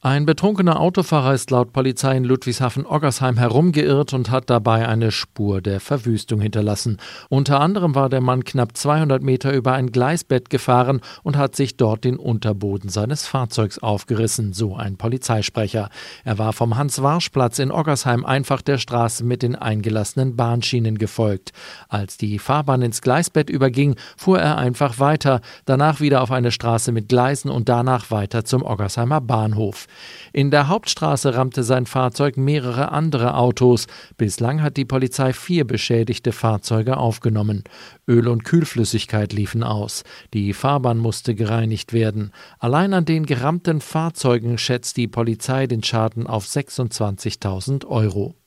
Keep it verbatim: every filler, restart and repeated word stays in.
Ein betrunkener Autofahrer ist laut Polizei in Ludwigshafen-Oggersheim herumgeirrt und hat dabei eine Spur der Verwüstung hinterlassen. Unter anderem war der Mann knapp zweihundert Meter über ein Gleisbett gefahren und hat sich dort den Unterboden seines Fahrzeugs aufgerissen, so ein Polizeisprecher. Er war vom Hans-Warsch-Platz in Oggersheim einfach der Straße mit den eingelassenen Bahnschienen gefolgt. Als die Fahrbahn ins Gleisbett überging, fuhr er einfach weiter, danach wieder auf eine Straße mit Gleisen und danach weiter zum Oggersheimer Bahnhof. In der Hauptstraße rammte sein Fahrzeug mehrere andere Autos. Bislang hat die Polizei vier beschädigte Fahrzeuge aufgenommen. Öl und Kühlflüssigkeit liefen aus. Die Fahrbahn musste gereinigt werden. Allein an den gerammten Fahrzeugen schätzt die Polizei den Schaden auf sechsundzwanzigtausend Euro.